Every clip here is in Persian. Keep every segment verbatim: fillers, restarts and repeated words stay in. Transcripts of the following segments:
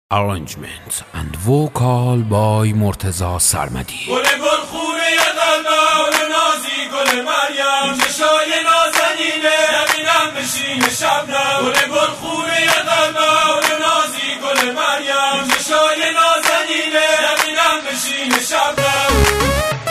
Arrangement and vocal by مرتضی سرمدی. گل گل خونه قلبم، گل نازی گل مریم، چشای نازنینه نبینم بشین شبنم. گل گل خونه قلبم، گل نازی گل مریم، چشای نازنینه نبینم بشین شبنم.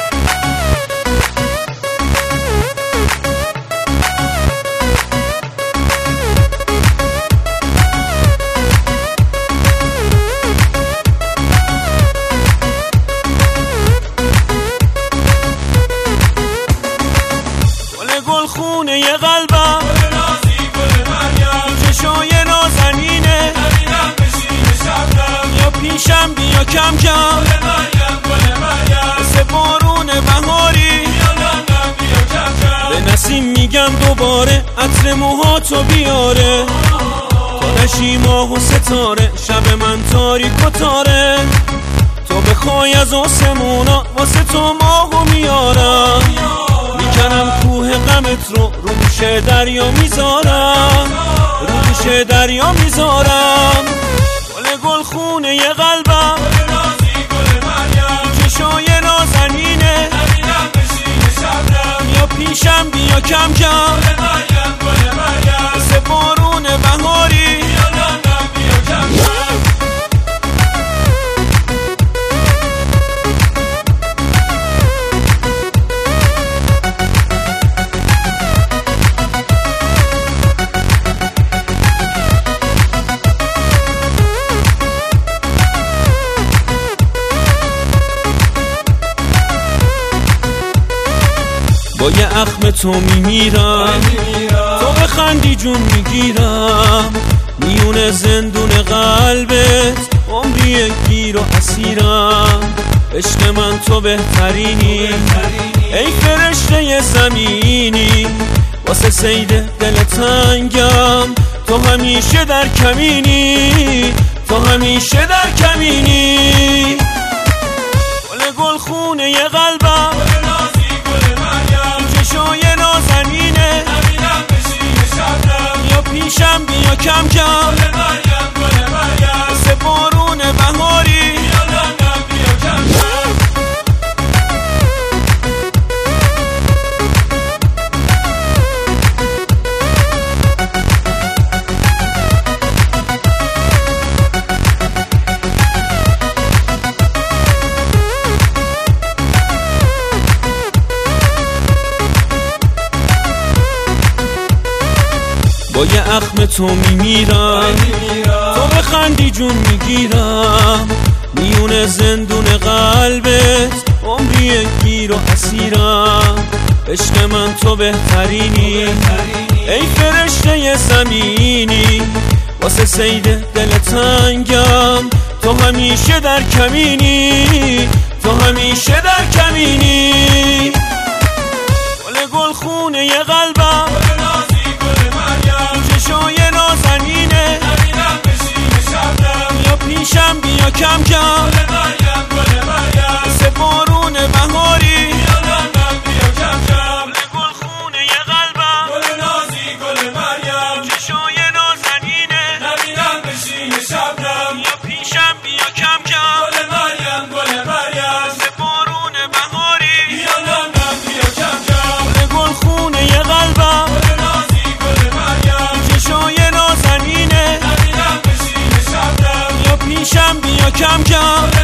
گل خونه ی قلبم، گل نازی گل مریم، چشای نازنینه نبینم بشین شبنم. یا پیشم بیا کم کم، گل مریم گل مریم، مثل بارون بهاری، بیا نم بیا کم کم. به نسیم میگم دوباره عطر موهاتو بیاره، تا نشی ماه و ستاره شب من تاریک و تاره. تو بخوای از آسمونا واسه تو ماهو میارم، میکنم کوه غمت رو رو دوش دریا میذارم، رو دوش دریا میذارم. گل گل خونه ی قلبم، گل نازی گل مریم، چشای نازنینه نبینم بشین شبنم. یا پیشم بیا کم کم، گل مریم گل مریم، مثل بارون بهاری، بیا نم بیا کم کم. با یه اخم تو میمیرم، تو بخندی جون میگیرم. میونه زندون قلبت عمری گیر و اسیرم. عشق من تو بهترینی، ای فرشته زمینی، واسه سید دل تنگم تو همیشه در کمینی، تو همیشه در کمینی. گل گل خونه ی قلبم، گل نازی گل مریم، چشای نازنینه نبینم بشین شبنم. یا پیشم بیا کم کم، گل مریم گل مریم، مثل بارون بهاری، بیا نم بیا کم کم. با یه اخم تو میمیرم، تو بخندی جون میگیرم. میونه زندون قلبت عمری گیر و اسیرم. عشق من تو بهترینی، ای فرشته زمینی، واسه سید دل تنگم تو همیشه در کمینی، تو همیشه در کمینی. گل گل خونه ی قلبم، گل نازی گل مریم، چشای نازنینه نبینم بشین شبنم. یا پیشم بیا کم کم، گل مریم گل مریم، مثل بارون بهاری، بیا نم بیا کم کم. گل خونه ی قلبم، گل نازی گل مریم، چشای نازنینه نبینم بشین شبنم. یا پیشم بیا کم کم، گل مریم گل مریم، مثل بارون بهاری، بیا نم بیا کم کم. گل خونه ی قلبم، گل نازی گل مریم، چشای نازنینه نبینم بشین شبنم. یا پیشم بیا کم کم.